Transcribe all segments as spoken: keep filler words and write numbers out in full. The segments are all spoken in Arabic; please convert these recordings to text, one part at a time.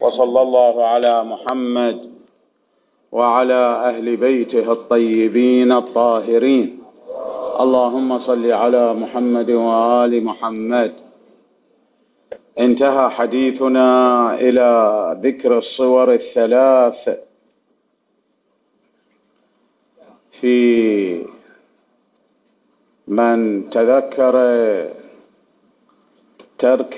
وصلى الله على محمد وعلى أهل بيته الطيبين الطاهرين. اللهم صل على محمد وآل محمد. انتهى حديثنا إلى ذكر الصور الثلاث في من تذكر ترك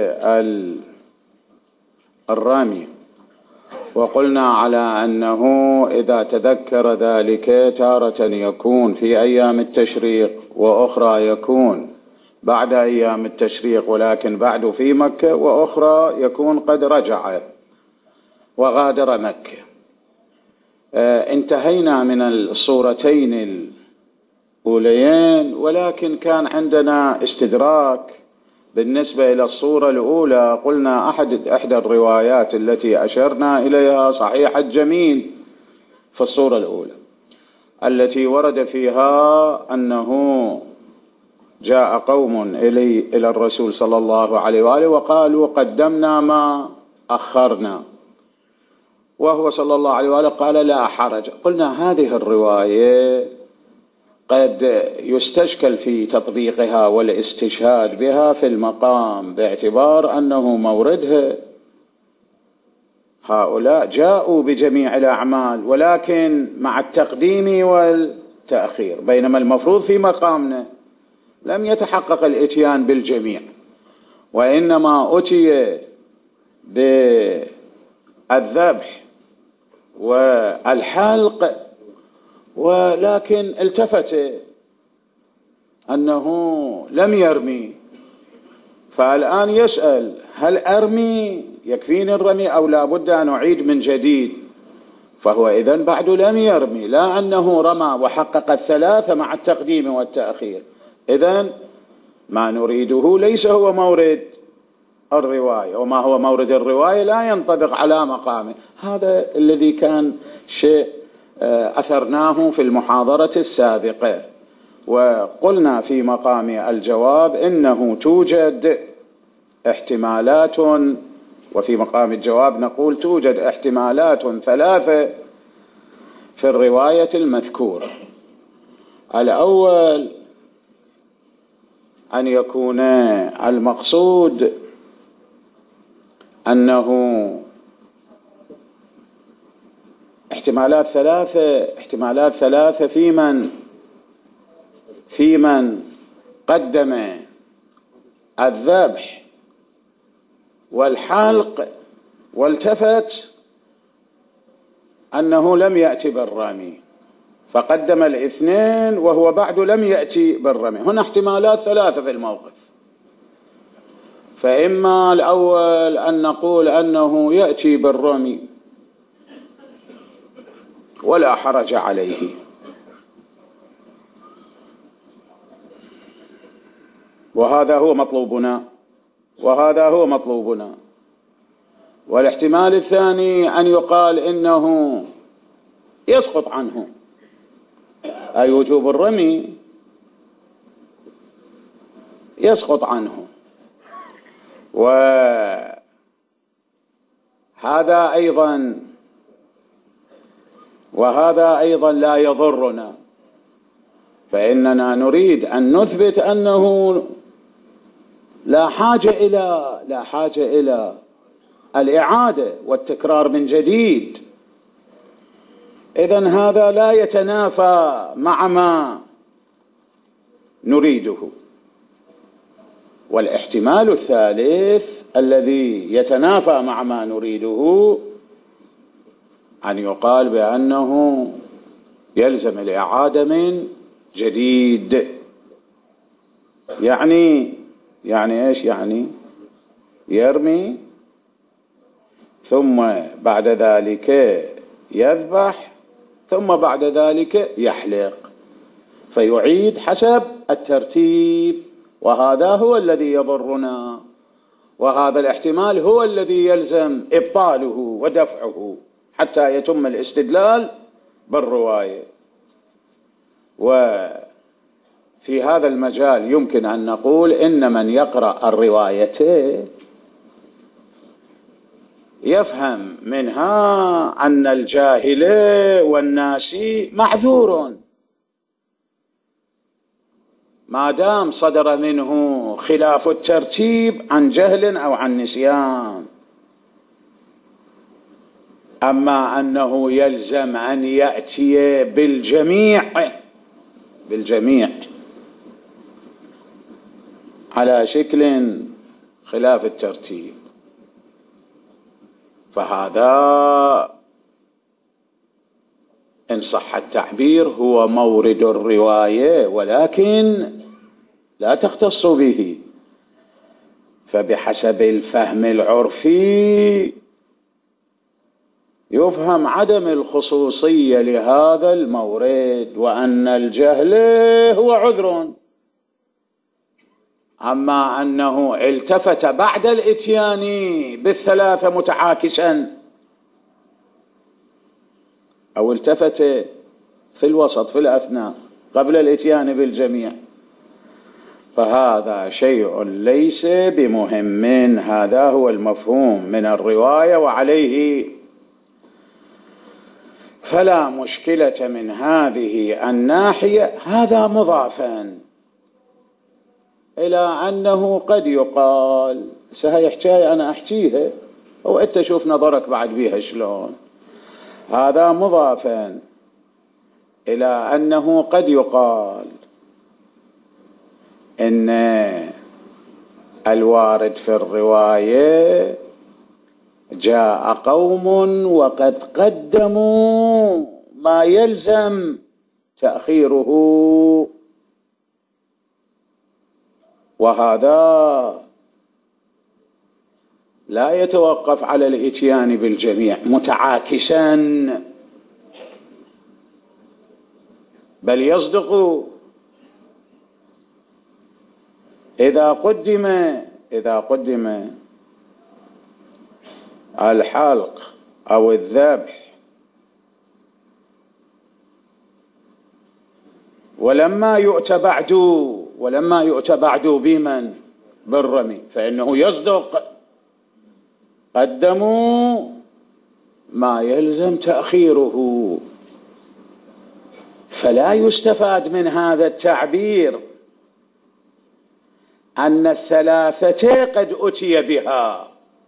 الرمي، وقلنا على أنه إذا تذكر ذلك تارة يكون في أيام التشريق، وأخرى يكون بعد أيام التشريق ولكن بعد في مكة، وأخرى يكون قد رجع وغادر مكة. آه انتهينا من الصورتين الأوليين، ولكن كان عندنا استدراك بالنسبة إلى الصورة الأولى. قلنا أحد إحدى الروايات التي أشرنا إليها صحيح الجميل في الصورة الأولى التي ورد فيها أنه جاء قوم إلي إلى الرسول صلى الله عليه وآله وقالوا قدمنا ما أخرنا، وهو صلى الله عليه وآله قال لا حرج. قلنا هذه الرواية قد يستشكل في تطبيقها والاستشهاد بها في المقام، باعتبار أنه موردها هؤلاء جاءوا بجميع الأعمال ولكن مع التقديم والتأخير، بينما المفروض في مقامنا لم يتحقق الاتيان بالجميع، وإنما أتي بالذبح والحلق، ولكن التفت أنه لم يرمي. فالآن يسأل هل أرمي يكفيني الرمي أو لا بد أن أعيد من جديد؟ فهو إذن بعد لم يرمي، لا أنه رمى وحقق الثلاثة مع التقديم والتأخير. إذن ما نريده ليس هو مورد الرواية، وما هو مورد الرواية لا ينطبق على مقامه. هذا الذي كان شيء أثرناه في المحاضرة السابقة، وقلنا في مقام الجواب إنه توجد احتمالات، وفي مقام الجواب نقول توجد احتمالات ثلاثة في الرواية المذكورة. الأول أن يكون المقصود أنه احتمالات ثلاثة احتمالات ثلاثة في من في من قدم الذبح والحلق والتفت أنه لم يأتي بالرمي، فقدم الاثنين وهو بعد لم يأتي بالرمي. هنا احتمالات ثلاثة في الموقف. فإما الأول أن نقول أنه يأتي بالرمي ولا حرج عليه، وهذا هو مطلوبنا وهذا هو مطلوبنا. والاحتمال الثاني أن يقال إنه يسقط عنه، أي وجوب الرمي يسقط عنه، وهذا أيضا وهذا أيضا لا يضرنا، فإننا نريد أن نثبت أنه لا حاجة إلى لا حاجة إلى الإعادة والتكرار من جديد. إذن هذا لا يتنافى مع ما نريده. والاحتمال الثالث الذي يتنافى مع ما نريده أن يقال بأنه يلزم الإعادة من جديد. يعني يعني إيش يعني؟ يرمي ثم بعد ذلك يذبح ثم بعد ذلك يحلق، فيعيد حسب الترتيب، وهذا هو الذي يضرنا، وهذا الاحتمال هو الذي يلزم إبطاله ودفعه حتى يتم الاستدلال بالرواية. وفي هذا المجال يمكن أن نقول إن من يقرأ الروايتين يفهم منها أن الجاهل والناسي معذور ما دام صدر منه خلاف الترتيب عن جهل أو عن نسيان. أما أنه يلزم أن يأتي بالجميع بالجميع على شكل خلاف الترتيب، فهذا إن صح التعبير هو مورد الرواية ولكن لا تختص به، فبحسب الفهم العرفي يفهم عدم الخصوصية لهذا المورد وأن الجهل هو عذر. أما أنه التفت بعد الإتيان بالثلاثة متعاكسا أو التفت في الوسط في الأثناء قبل الإتيان بالجميع، فهذا شيء ليس بمهم. هذا هو المفهوم من الرواية، وعليه فلا مشكلة من هذه الناحية. هذا مضافا إلى أنه قد يقال سهي حكاية أنا أحكيها أو أنت شوف نظرك بعد بيها شلون. هذا مضافا إلى أنه قد يقال إن الوارد في الرواية جاء قوم وقد قدموا ما يلزم تأخيره، وهذا لا يتوقف على الإتيان بالجميع متعاكسا، بل يصدق إذا قدم إذا قدم الحلق أو الذبح ولما يؤتى بعد ولما يؤتى بعد بمن بالرمي فإنه يصدق قدموا ما يلزم تأخيره. فلا يستفاد من هذا التعبير أن الثلاثة قد أتي بها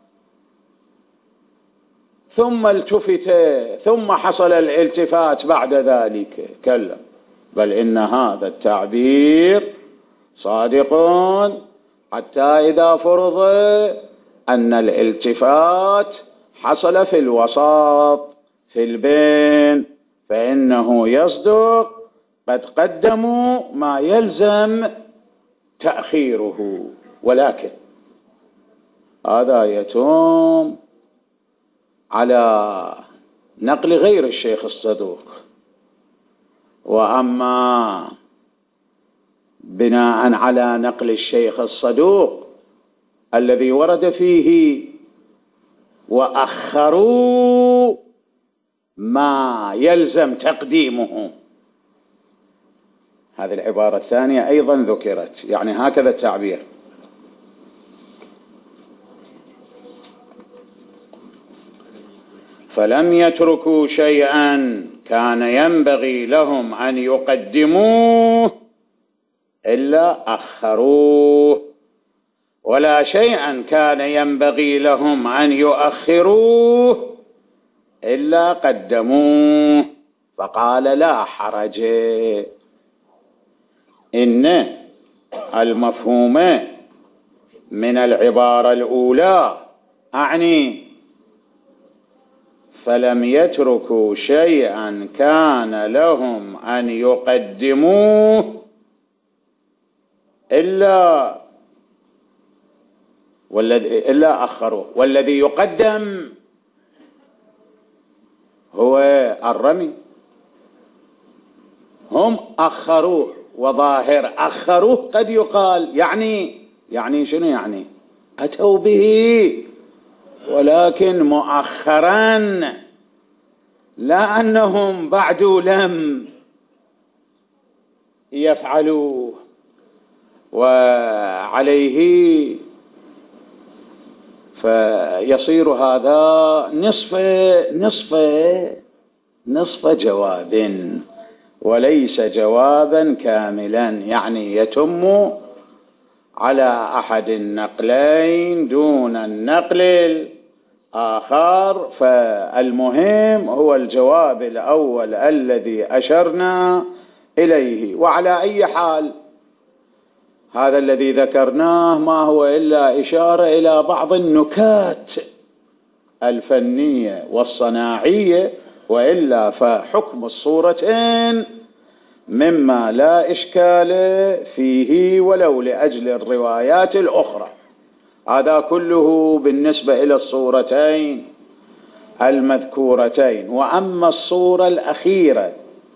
ثم التفت ثم حصل الالتفات بعد ذلك، كلا، بل إن هذا التعبير صادق حتى إذا فرض أن الالتفات حصل في الوسط في البين فإنه يصدق قد قدموا ما يلزم تأخيره. ولكن هذا يتم على نقل غير الشيخ الصدوق، وأما بناء على نقل الشيخ الصدوق الذي ورد فيه وأخروا ما يلزم تقديمه، هذه العبارة الثانية أيضا ذكرت، يعني هكذا التعبير: فلم يتركوا شيئا كان ينبغي لهم أن يقدموه إلا أخروه، ولا شيئا كان ينبغي لهم أن يؤخروه إلا قدموه. فقال: لا حرج، إن المفهوم من العبارة الأولى أعني فلم يتركوا شيئا كان لهم أن يقدموه إلا والذي إلا أخروه، والذي يقدم هو الرمي. هم أخروه، وظاهر أخروه قد يقال يعني يعني شنو يعني؟ أتوا به ولكن مؤخرا، لا أنهم بعد لم يفعلوا. وعليه فيصير هذا نصف نصف نصف جواب وليس جوابا كاملا، يعني يتم على أحد النقلين دون النقل الآخر. فالمهم هو الجواب الأول الذي أشرنا إليه. وعلى أي حال هذا الذي ذكرناه ما هو إلا إشارة إلى بعض النكات الفنية والصناعية، وإلا فحكم الصورتين مما لا إشكال فيه ولو لأجل الروايات الأخرى. هذا كله بالنسبة إلى الصورتين المذكورتين. وأما الصورة الأخيرة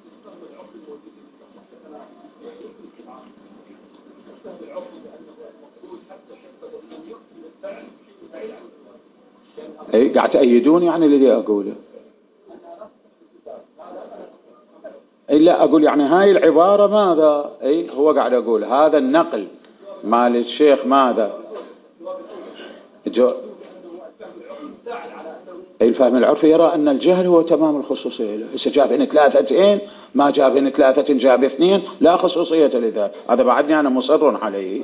أي قاعد تأيدون يعني الذي أقوله. أي لا أقول يعني هاي العبارة ماذا؟ أي هو قاعد أقول هذا النقل مال الشيخ ماذا؟ جو أي الفهم العرفي يرى أن الجهل هو تمام الخصوصية. إذا جاب هنا ثلاثتين ما جاب هنا ثلاثة جاب اثنين لا خصوصية لذلك. هذا بعدني أنا مصر عليه.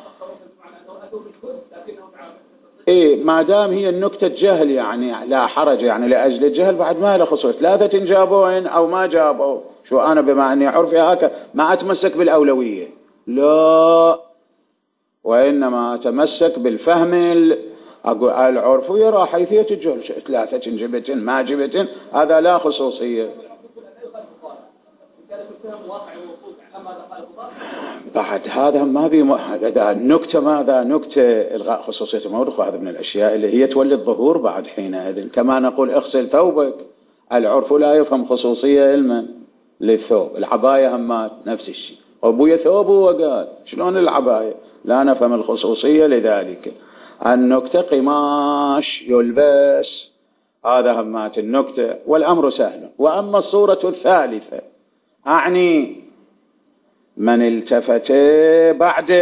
إيه ما دام هي النكتة جهل يعني لا حرج، يعني لأجل الجهل بعد ما له خصوصية. ثلاثة جابوين أو ما جابوا، شو أنا بما أني عرفي هكذا ما أتمسك بالأولوية، لا، وإنما أتمسك بالفهم العرف ويرى حيثية الجهل. ثلاثة جبتين ما جبتين هذا لا خصوصية. بعد هذا ما بي هذا النكتة ماذا نكتة إلغاء خصوصية المورخ، وهذا من الأشياء اللي هي تولي الظهور بعد حينئذ. كما نقول اغسل ثوبك، العرف لا يفهم خصوصية علما للثوب. العباية همات نفس الشيء، أبويا ثوبه وقال شلون العباية لا نفهم الخصوصية. لذلك النكتة قماش يلبس، هذا همات النكتة والأمر سهل. وأما الصورة الثالثة أعني من التفت بعد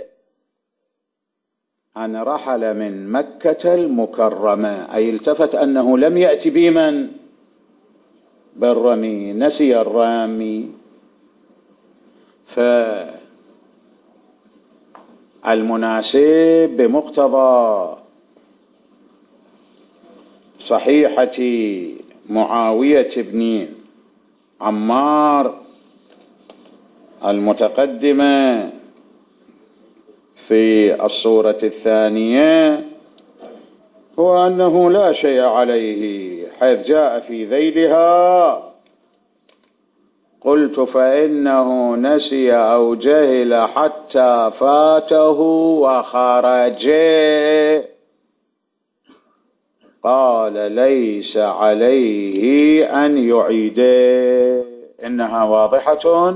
أن رحل من مكة المكرمة، أي التفت أنه لم يأتي بمن بالرمي، نسي الرامي. فالمناسب بمقتضى صحيحة معاوية بن عمار المتقدمة في الصورة الثانية هو أنه لا شيء عليه، حيث جاء في ذيلها قلت فإنه نسي أو جهل حتى فاته وخرج، قال ليس عليه أن يعيده. إنها واضحة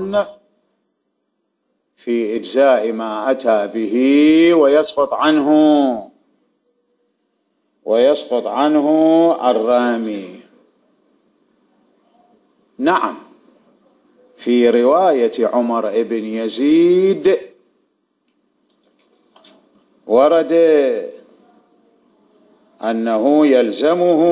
في إجزاء ما أتى به ويسقط عنه ويسقط عنه الرامي. نعم في رواية عمر بن يزيد ورد أنه يلزمه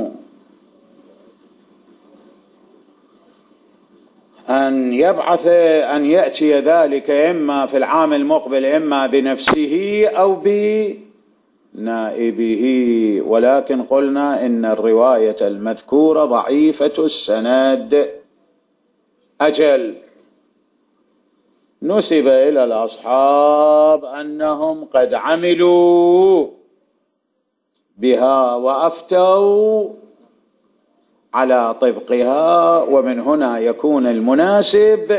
أن يبعث أن يأتي ذلك إما في العام المقبل إما بنفسه أو بنائبه، ولكن قلنا إن الرواية المذكورة ضعيفة السند. أجل نسب إلى الأصحاب أنهم قد عملوا بها وأفتوا على طبقها، ومن هنا يكون المناسب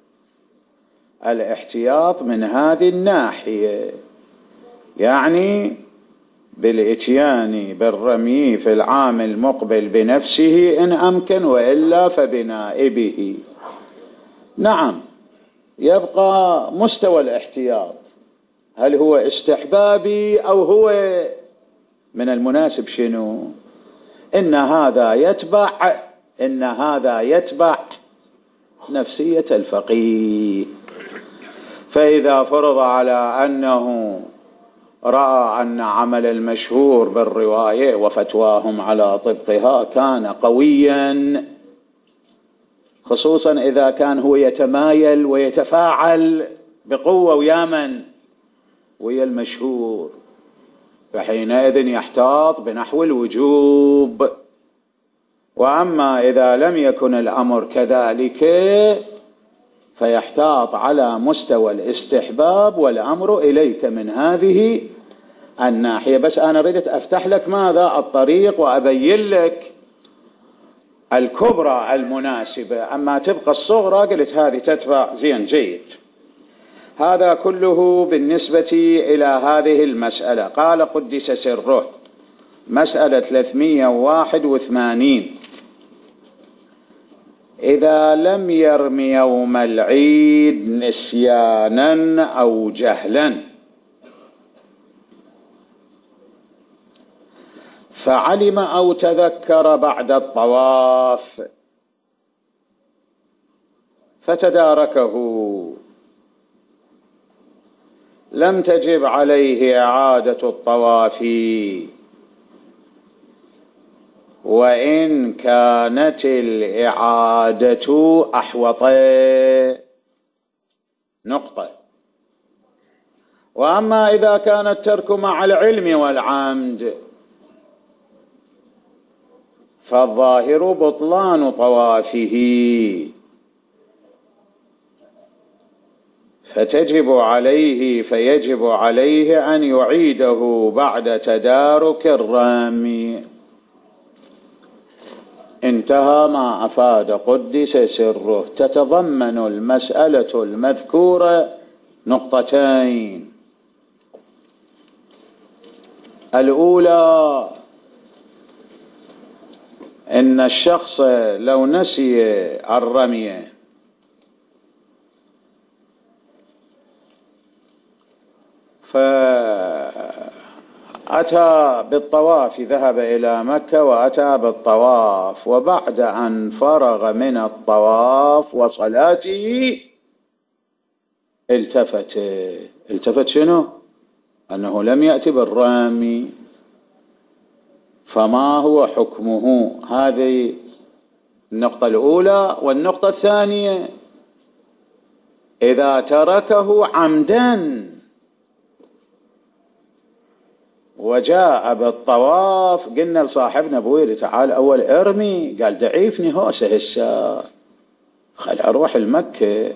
الاحتياط من هذه الناحية، يعني بالإتيان بالرمي في العام المقبل بنفسه إن أمكن، وإلا فبنائبه. نعم يبقى مستوى الاحتياط، هل هو استحبابي أو هو من المناسب شنو؟ إن هذا يتبع إن هذا يتبع نفسية الفقيه. فإذا فرض على أنه رأى أن عمل المشهور بالرواية وفتواهم على طبقها كان قويا، خصوصا إذا كان هو يتمايل ويتفاعل بقوة ويا من ويا المشهور، فحينئذ يحتاط بنحو الوجوب. وأما إذا لم يكن الأمر كذلك فيحتاط على مستوى الاستحباب، والأمر إليك من هذه الناحية. بس أنا ردت أفتح لك ماذا الطريق وأبين لك الكبرى المناسبة، أما تبقى الصغرى قلت هذه تتبع زين جيد. هذا كله بالنسبة إلى هذه المسألة. قال قدس سره، مسألة ثلاثمئة وواحد وثمانين: إذا لم يرم يوم العيد نسيانا أو جهلا فعلم أو تذكر بعد الطواف فتداركه، لم تجب عليه إعادة الطواف، وإن كانت الإعادة أحوط نقطة. وأما إذا كان الترك مع العلم والعمد فالظاهر بطلان طوافه، فتجب عليه فيجب عليه أن يعيده بعد تدارك الرامي. انتهى ما أفاد قدس سره. تتضمن المسألة المذكورة نقطتين: الأولى إن الشخص لو نسي الرمي فأتى بالطواف، ذهب إلى مكة وأتى بالطواف، وبعد أن فرغ من الطواف وصلاته التفت التفت شنو؟ أنه لم يأتي بالرامي، فما هو حكمه؟ هذه النقطة الأولى. والنقطة الثانية: إذا تركه عمدا وجاء بالطواف، قلنا لصاحبنا بويلي تعال أول ارمي، قال دعيفني هوسه هسه خل أروح المكة،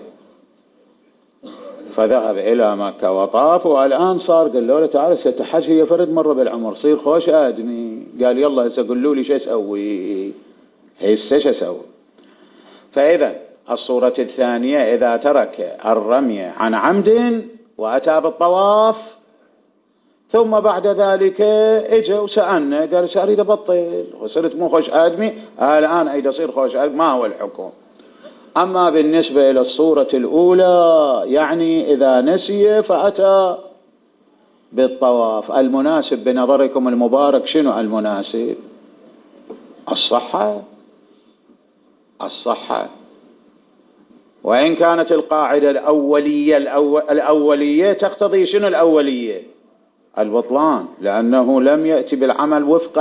فذهب إلى مكة وطاف، والآن صار قال له تعال ستحج هي فرد مرة بالعمر، صير خوش آدمي. قال يلا هسه قولوا لي شو أسوي، هسه شو أسوي؟ فإذا الصورة الثانية إذا ترك الرمي عن عمد وأتى بالطواف ثم بعد ذلك اجى وسألنا قال أريد أبطل وصرت مو خوش آدمي، الآن أريد أصير خوش آدمي، ما هو الحكم؟ أما بالنسبة إلى الصورة الأولى يعني إذا نسي فأتى بالطواف، المناسب بنظركم المبارك شنو المناسب؟ الصحة الصحة وإن كانت القاعدة الأولية الأول الأولية تقتضي شنو الأولية؟ البطلان، لأنه لم يأتي بالعمل وفق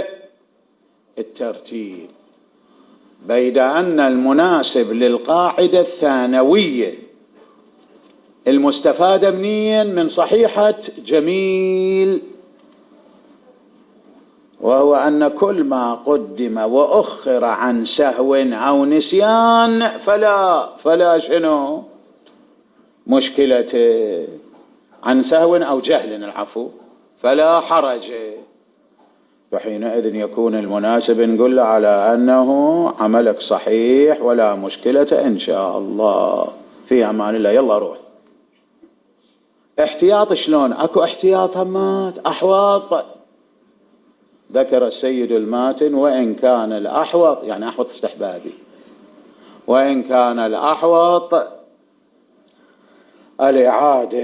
الترتيب، بيد أن المناسب للقاعدة الثانوية المستفادة منيا من صحيحة جميل، وهو أن كل ما قدم وأخر عن سهو أو نسيان فلا فلا شنو مشكلته، عن سهو أو جهل العفو فلا حرج، فحينئذ يكون المناسب نقول له على أنه عملك صحيح ولا مشكلة إن شاء الله، في أمان الله. يلا روح. احتياط شلون؟ أكو احتياط همات أحواط، ذكر السيد الماتن وإن كان الأحوط يعني أحوط استحبابي، وإن كان الأحوط الإعادة،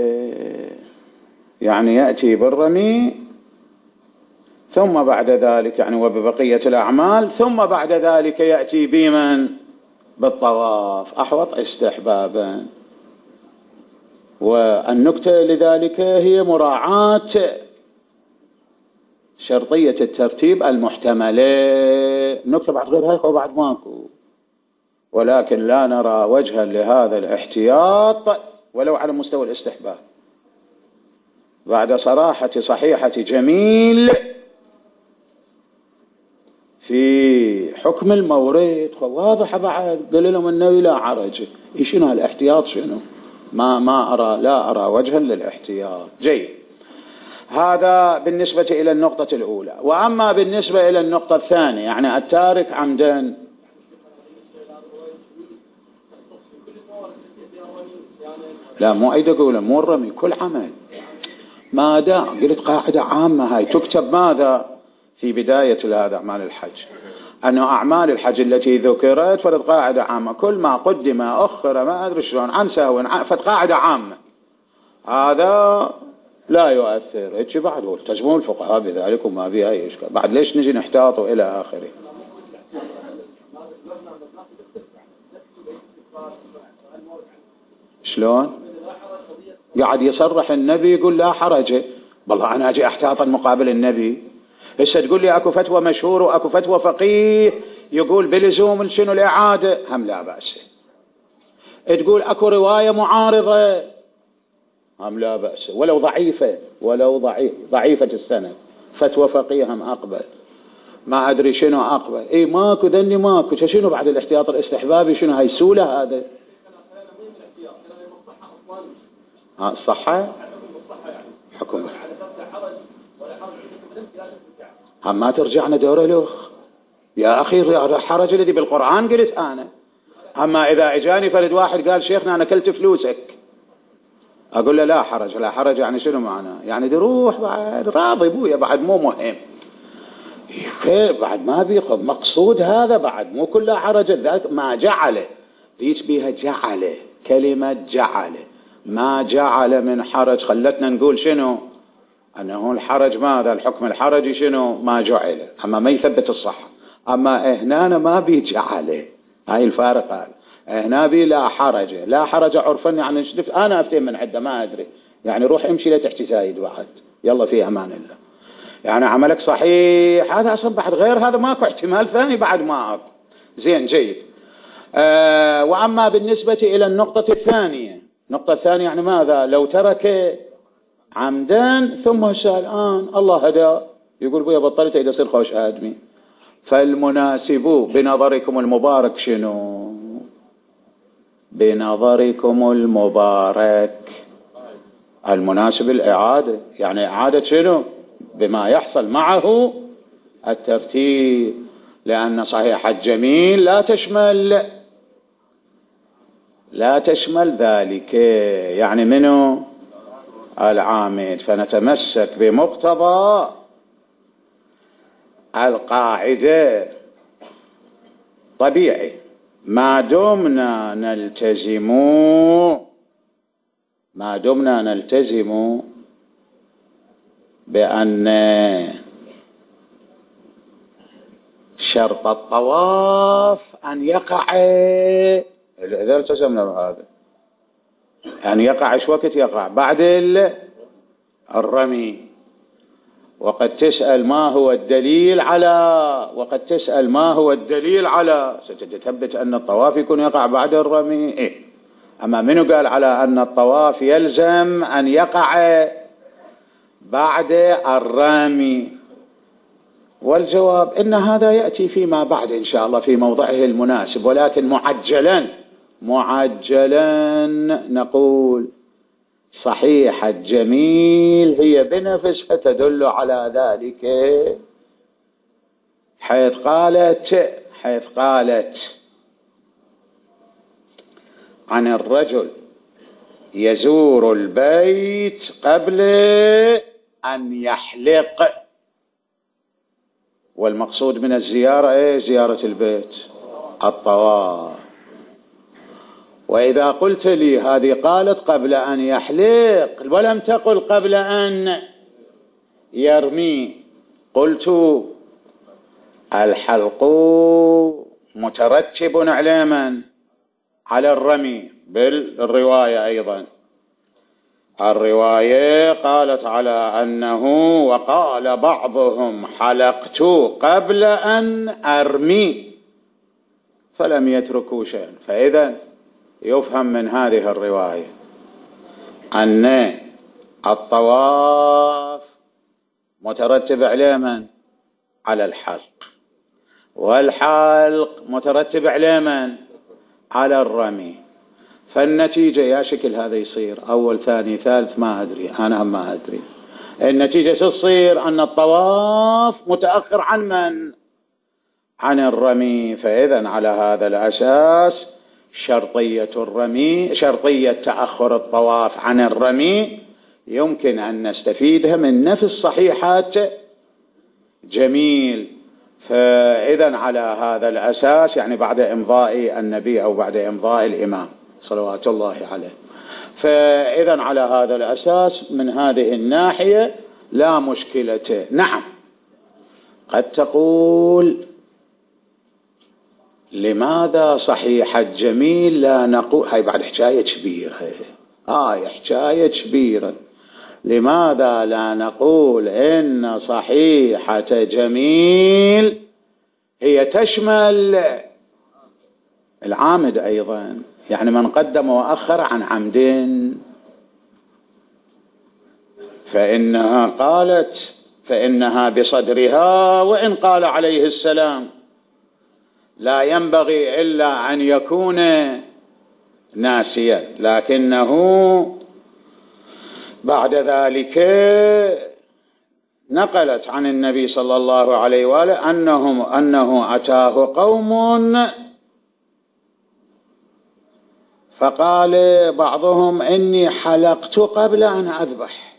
يعني يأتي بالرمي ثم بعد ذلك يعني وببقية الأعمال ثم بعد ذلك يأتي بمن بالطواف، أحوط استحبابا. والنكتة لذلك هي مراعاة شرطية الترتيب المحتملة. نكتة بعد غير هيك وبعد ماكو، ولكن لا نرى وجها لهذا الاحتياط ولو على مستوى الاستحباب بعد صراحة صحيحة جميل في حكم المورد. واضح بعد قال لهم النبي لا حرج. شنو الاحتياط؟ شنو؟ ما ما أرى لا أرى وجها للاحتياط. جيد، هذا بالنسبة إلى النقطة الأولى. وأما بالنسبة إلى النقطة الثانية، يعني التارك عمدا، لا مو أيد أقوله، مو الرمي، كل عمل. ما دام قلت قاعدة عامة هاي تكتب ماذا في بداية هذا أعمال الحج، أنه أعمال الحج التي ذكرت فرد قاعدة عامة، كل ما قدم أخر ما أدري شلون عن سهو فقاعدة عامة، هذا لا يؤثر. إيش بعد هو تجمعون الفقهاء بذلك وما بها أي إشكال. بعد ليش نجي نحتاطه إلى آخره؟ شلون قاعد يصرح النبي يقول لا حرج؟ والله أنا أجي أحتاطا مقابل النبي. هسه تقول لي أكو فتوى مشهور وأكو فتوى فقيه يقول بلزوم شنو الإعادة، هم لا بأس. تقول أكو رواية معارضة، هم لا بأس، ولو ضعيفة، ولو ضعيف ضعيفة السنة، فتوى فقيه هم أقبل، ما أدري شنو أقبل. إيه ماكو ذني ماكو شنو بعد الاحتياط الاستحبابي؟ شنو هاي سولة هذا؟ ها الصحة حكم هم ما ترجعنا دور له يا أخي. حرج الذي بالقرآن قلت أنا. أما إذا إجاني فرد واحد قال شيخنا أنا كلت فلوسك، أقول له لا حرج. لا حرج يعني شنو معناه؟ يعني دي روح بعد راضي بويا بعد مو مهم. كيف بعد ما بيخذ مقصود هذا بعد مو كلها حرج. ذاك ما جعله ذيك بيها جعله، كلمة جعله ما جعل من حرج خلتنا نقول شنو؟ أنه الحرج ماذا؟ الحكم الحرجي شنو؟ ما جعل، أما ما يثبت الصحة. أما هنا ما بيجعله، هاي الفارق. هذا هنا بي لا حرج. لا حرج عرفا يعني شفت أنا أفتين من عدة ما أدري، يعني روح امشي لا تحكي سايد واحد يلا في أمان الله، يعني عملك صحيح. هذا أصلا بعد غير هذا ماكو احتمال ثاني بعد ما أب. زين جيد. أه وأما بالنسبة إلى النقطة الثانية، النقطة الثانية يعني ماذا؟ لو ترك عمدا ثم الآن الله هدى يقول بويا بطلت إذا صير خوش آدمي، فالمناسب بنظركم المبارك شنو؟ بنظركم المبارك المناسب الإعادة، يعني إعادة شنو؟ بما يحصل معه الترتيب، لأن صحيح الجميل لا تشمل لا تشمل ذلك، يعني منه العامد. فنتمسك بمقتضى القاعدة طبيعي ما دمنا نلتزم ما دمنا نلتزم بأن شرط الطواف أن يقع، إذا التزمنا بهذا أن يقع إيش وقت يقع؟ بعد الرمي. وقد تسأل ما هو الدليل على وقد تسأل ما هو الدليل على ستثبت أن الطواف يكون يقع بعد الرمي. إيه؟ أما منو قال على أن الطواف يلزم أن يقع بعد الرمي؟ والجواب إن هذا يأتي فيما بعد إن شاء الله في موضعه المناسب، ولكن معجلا معجلا نقول صحيح الجميل هي بنفسها تدل على ذلك، حيث قالت حيث قالت عن الرجل يزور البيت قبل أن يحلق، والمقصود من الزيارة إيه؟ زيارة البيت الطواف. وإذا قلت لي هذه قالت قبل أن يحلق ولم تقل قبل أن يرمي، قلت الحلق مترتب على من؟ على الرمي بالرواية أيضا. الرواية قالت على أنه وقال بعضهم حلقت قبل أن أرمي فلم يتركوا شيئا. فإذا يفهم من هذه الرواية أن الطواف مترتب عليه من؟ على الحلق، والحلق مترتب عليه من؟ على الرمي. فالنتيجة يا شكل هذا يصير أول ثاني ثالث ما أدري، أنا ما أدري. النتيجة تصير أن الطواف متأخر عن من؟ عن الرمي. فإذا على هذا الأساس شرطية الرمي شرطية تأخر الطواف عن الرمي يمكن أن نستفيدها من نفس صحيحة جميل. فإذا على هذا الأساس يعني بعد إمضاء النبي أو بعد إمضاء الإمام صلوات الله عليه، فإذا على هذا الأساس من هذه الناحية لا مشكلة. نعم قد تقول لماذا صحيحة جميل لا نقول؟ هاي بعد حكاية كبيرة، هاي حكاية كبيرة. لماذا لا نقول إن صحيحة جميل هي تشمل العامد أيضا، يعني من قدم وأخر عن عمد؟ فإنها قالت فإنها بصدرها، وإن قال عليه السلام لا ينبغي إلا أن يكون ناسيا، لكنه بعد ذلك نقلت عن النبي صلى الله عليه وآله أنهم أنه أتاه قوم فقال بعضهم إني حلقت قبل أن أذبح،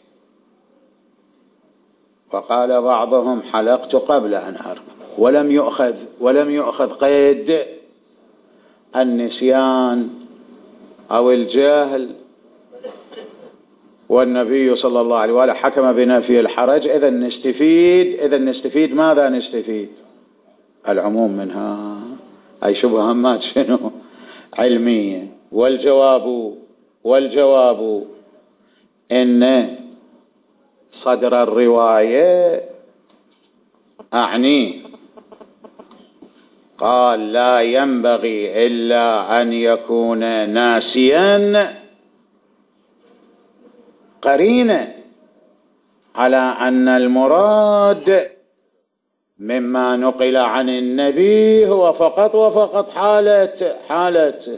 وقال بعضهم حلقت قبل أن أرمي، ولم يؤخذ ولم يؤخذ قيد النسيان أو الجهل، والنبي صلى الله عليه وآله حكم بنفي الحرج. إذا نستفيد إذا نستفيد ماذا نستفيد؟ العموم منها، أي شبهات شنو علمية. والجواب والجواب إن صدر الرواية أعني قال لا ينبغي إلا أن يكون ناسيا قرينة على أن المراد مما نقل عن النبي هو فقط وفقط حالة حالة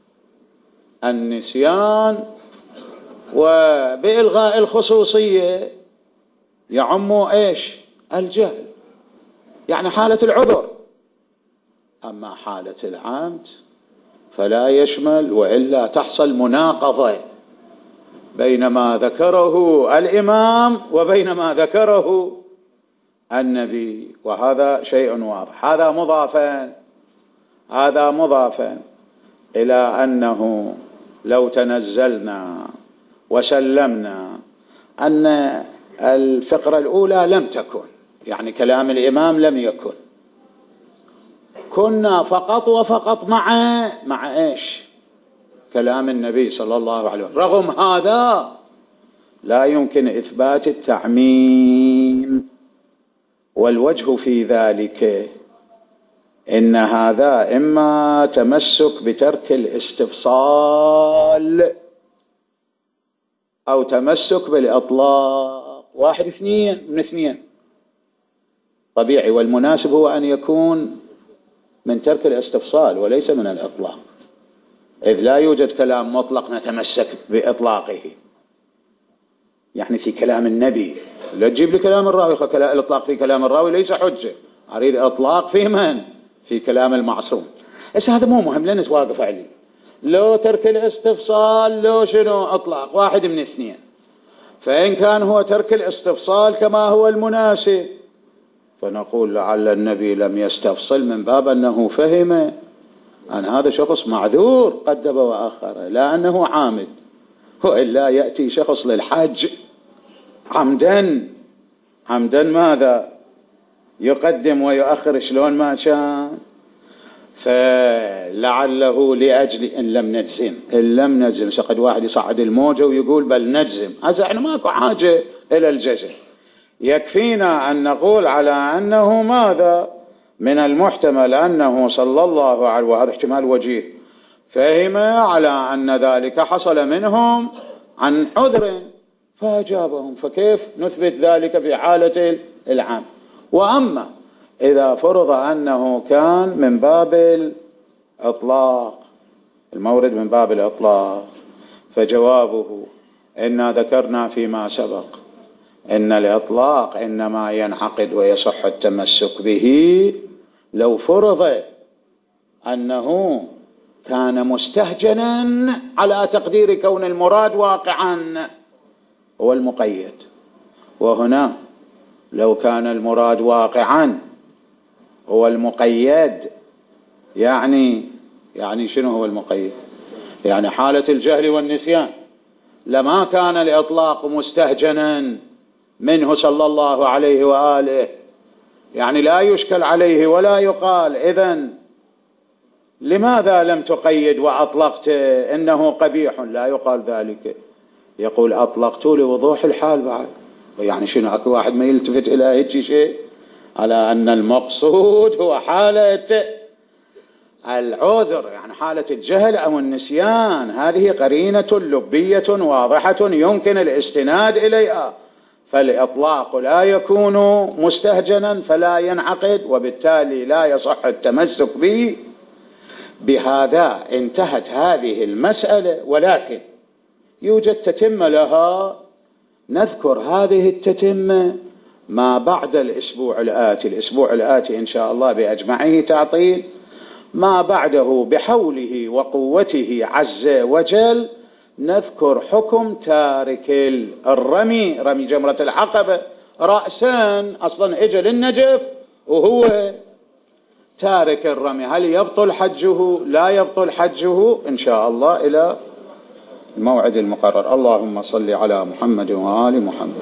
النسيان، وبإلغاء الخصوصية يعم إيش؟ الجهل، يعني حالة العذر. أما حالة العمد فلا يشمل، وإلا تحصل مناقضة بين ما ذكره الإمام وبين ما ذكره النبي، وهذا شيء واضح. هذا مضافا هذا مضافا إلى أنه لو تنزلنا وسلمنا أن الفقرة الأولى لم تكن، يعني كلام الإمام لم يكن، كنا فقط وفقط مع مع إيش؟ كلام النبي صلى الله عليه وسلم. رغم هذا لا يمكن إثبات التعميم، والوجه في ذلك إن هذا إما تمسك بترك الاستفصال أو تمسك بالإطلاق، واحد اثنين من اثنين طبيعي، والمناسب هو أن يكون من ترك الاستفصال وليس من الإطلاق، إذ لا يوجد كلام مطلق نتمسك بإطلاقه. يعني في كلام النبي لا تجيب لي كلام الراوي، الإطلاق في كلام الراوي ليس حجة، أريد إطلاق في من؟ في كلام المعصوم. بس هذا مو مهم، لا نتواقف عليه، لو ترك الاستفصال لو شنو أطلاق، واحد من اثنين. فإن كان هو ترك الاستفصال كما هو المناسب فنقول لعل النبي لم يستفصل من باب أنه فهم أن هذا شخص معذور قدم وآخر، لا أنه عامد، وإلا يأتي شخص للحج عمدا عمدا ماذا يقدم ويؤخر شلون ما كان. فلعله لأجل إن لم نجزم إن لم نجزم سقد واحد يصعد الموجة ويقول بل نجزم، هذا احنا ماكو حاجة إلى الجزم، يكفينا أن نقول على أنه ماذا من المحتمل أنه صلى الله عليه وهذا احتمال وجيه فهم على أن ذلك حصل منهم عن عذر فأجابهم، فكيف نثبت ذلك في حالة العام؟ وأما إذا فرض أنه كان من باب الإطلاق، المورد من باب الإطلاق، فجوابه إنا ذكرنا فيما سبق إن الإطلاق إنما ينعقد ويصح التمسك به لو فرض أنه كان مستهجنا على تقدير كون المراد واقعا هو المقيد. وهنا لو كان المراد واقعا هو المقيد، يعني يعني شنو هو المقيد؟ يعني حالة الجهل والنسيان، لما كان الإطلاق مستهجنا منه صلى الله عليه وآله، يعني لا يشكل عليه ولا يقال إذن لماذا لم تقيد وأطلقت إنه قبيح، لا يقال ذلك، يقول أطلقت لوضوح الحال بعد. يعني شنو أكو واحد ما يلتفت إلى هيك شيء على أن المقصود هو حالة العذر، يعني حالة الجهل أو النسيان، هذه قرينة لبية واضحة يمكن الاستناد إليها، فالإطلاق لا يكون مستهجنا فلا ينعقد وبالتالي لا يصح التمسك به. بهذا انتهت هذه المسألة، ولكن يوجد تتمة لها، نذكر هذه التتمة ما بعد الأسبوع الآتي. الأسبوع الآتي إن شاء الله بأجمعه تعطيل، ما بعده بحوله وقوته عز وجل نذكر حكم تارك الرمي، رمي جمرة العقبة رأسا، أصلا إجل النجف وهو تارك الرمي، هل يبطل حجه لا يبطل حجه؟ إن شاء الله إلى الموعد المقرر. اللهم صل على محمد وآل محمد.